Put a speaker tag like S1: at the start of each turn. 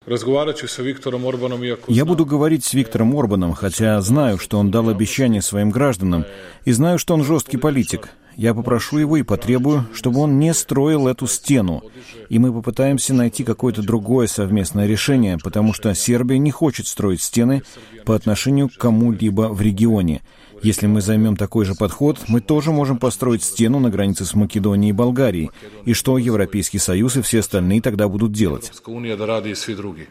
S1: Я буду говорить с Виктором Орбаном, хотя знаю, что он дал обещание своим гражданам, и знаю, что он жесткий политик. Я попрошу его и потребую, чтобы он не строил эту стену. И мы попытаемся найти какое-то другое совместное решение, потому что Сербия не хочет строить стены по отношению к кому-либо в регионе. Если мы займем такой же подход, мы тоже можем построить стену на границе с Македонией и Болгарией. И что Европейский Союз и все остальные тогда будут делать?